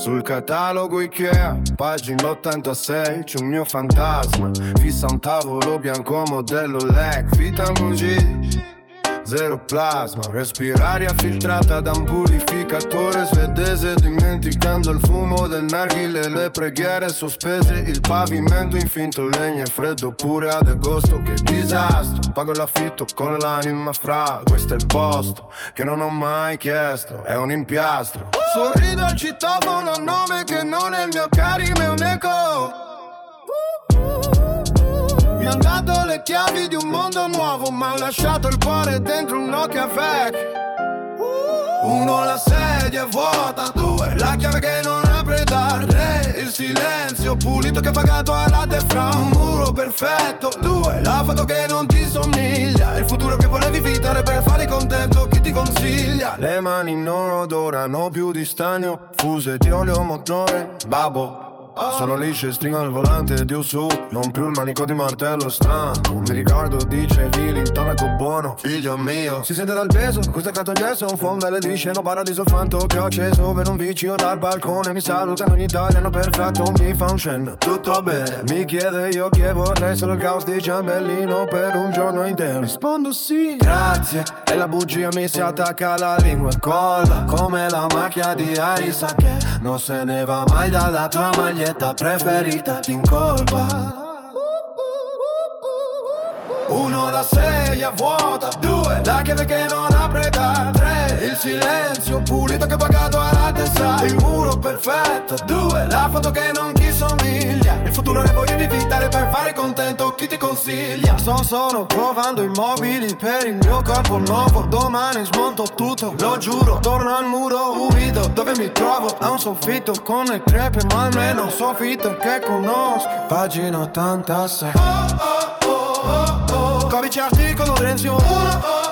Sul catalogo Ikea, pagina 86, c'è un mio fantasma. Fissa un tavolo bianco modello LEC, Vitamine G, zero plasma, respira aria filtrata da un purificatore svedese, dimenticando il fumo del narghile, le preghiere sospese, il pavimento in finto legno e freddo pure ad agosto. Che disastro, pago l'affitto con l'anima fra, questo è il posto che non ho mai chiesto, è un impiastro. Sorrido al citofono, nome che non è il mio carime, è un eco. Mi han dato le chiavi di un mondo nuovo, ma ho lasciato il cuore dentro un Nokia vecchio. Uno, la sedia è vuota. Due, la chiave che non apre da tre, il silenzio pulito che ho pagato a latte fra un muro perfetto. Due, la foto che non ti somiglia, il futuro che volevi evitare per fare contento chi ti consiglia. Le mani non odorano più di stagno, fuse di olio motore, babbo. Sono lisce, stringo al volante di su, non più il manico di martello strano. Mi ricordo dicevi l'intonaco buono, figlio mio. Si sente dal peso, questo è canto gesso, un fondale di sceno, paradiso fanto che ho acceso per un vicino dal balcone. Mi salutano in italiano perfetto, mi fa un cenno, tutto bene. Mi chiede io che vorrei solo il caos di ciambellino per un giorno intero. Rispondo sì, grazie, e la bugia mi si attacca alla lingua e colla come la macchia di Arisa che non se ne va mai dalla tua maglietta preferita, ti incolpa. Uno, la sedia vuota. Due, la chiave che non apre da tre, il silenzio pulito che ho pagato alla testa, il muro perfetto. Due, la foto che non ti somiglia, il futuro ne voglio evitare per fare contento chi ti consiglia. Sto solo provando immobili per il mio corpo nuovo, domani smonto tutto, lo giuro. Torno al muro umido dove mi trovo, a un soffitto con le crepe ma almeno soffitto che conosco. Pagina 86. Codice articolo Renzio 1.